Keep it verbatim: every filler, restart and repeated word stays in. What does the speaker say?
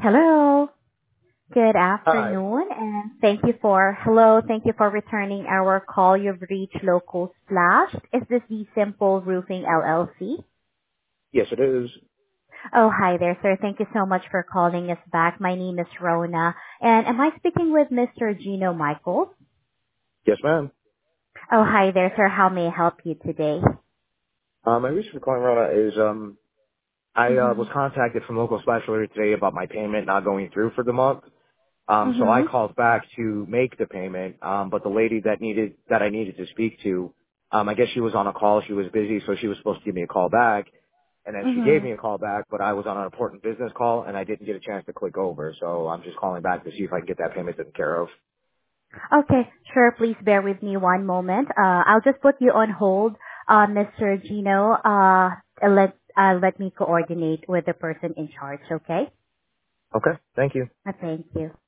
Hello. Good Hi. afternoon, and thank you for hello. Thank you for returning our call. You've reached Local Splash. Is this the Simple Roofing L L C? Yes, it is. Oh, hi there, sir. Thank you so much for calling us back. My name is Rona, and am I speaking with Mister Gino Michaels? Yes, ma'am. Oh, hi there, sir. How may I help you today? Um, my reason for calling Rona is um, I uh, was Mhm. contacted from local splash earlier today about my payment not going through for the month. Um, so I Mhm. called back to make the payment, um, but the lady that needed that I needed to speak to, um, I guess she was on a call. She was busy, so she was supposed to give me a call back, and then she gave Mhm. me a call back, but I was on an important business call and I didn't get a chance to click over. So I'm just calling back to see if I can get that payment taken care of. Okay, sure. Please bear with me one moment. Uh, I'll just put you on hold, uh, Mister Gino. Uh, let uh, let me coordinate with the person in charge. Okay? Okay. Thank you. Uh, Thank you.